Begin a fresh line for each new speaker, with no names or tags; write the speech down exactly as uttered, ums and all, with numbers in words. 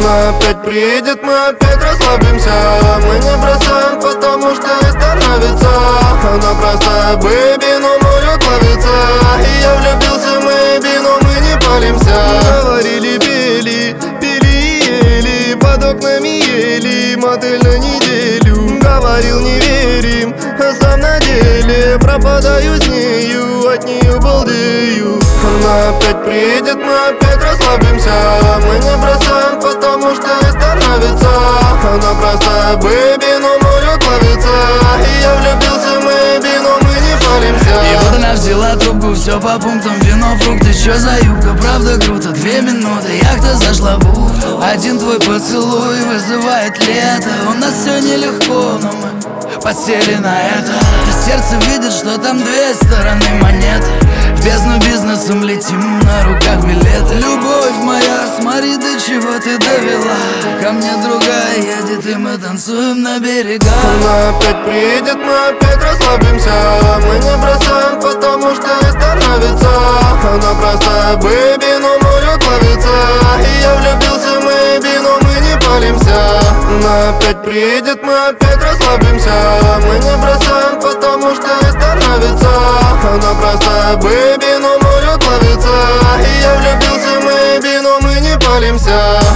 Она опять приедет, мы опять расслабимся. Мы не бросаем, потому что это нравится. Она простая бэби, но может ловиться. И я влюбился в мэйби, но мы не палимся. Говорили, пели, пили и ели, под окнами ели, мотель на неделю. Говорил, не верим, а сам на деле пропадаю с нею, от нее балдею. Она опять приедет, мы опять расслабимся. Мы не бросаем, потому что это нравится. Она простая бэби, но может ловиться. И я влюбился в мэйби, но мы не палимся.
И вот она взяла трубку, все по пунктам, вино, фрукты, чё за юбка, правда круто. Две минуты, яхта зашла в бухту. Один твой поцелуй вызывает лето. У нас все нелегко, но мы подсели на это. И сердце видит, что там две стороны монеты. В бездну бизнесом летим, на руках билеты. Любовь моя, смотри, до чего ты довела. Ко мне другая едет, и мы танцуем на берегах.
Она опять приедет, мы опять расслабимся. Мы не бросаем, потому что это нравится. Она простая бэби, но может ловиться. И я влюбился в мэйби, но мы не палимся. Она опять приедет, мы опять расслабимся. Мы не бросаем, потому что это нравится. Она простая бэби, но может ловиться. И я влюбился в мэйби, но мы не палимся.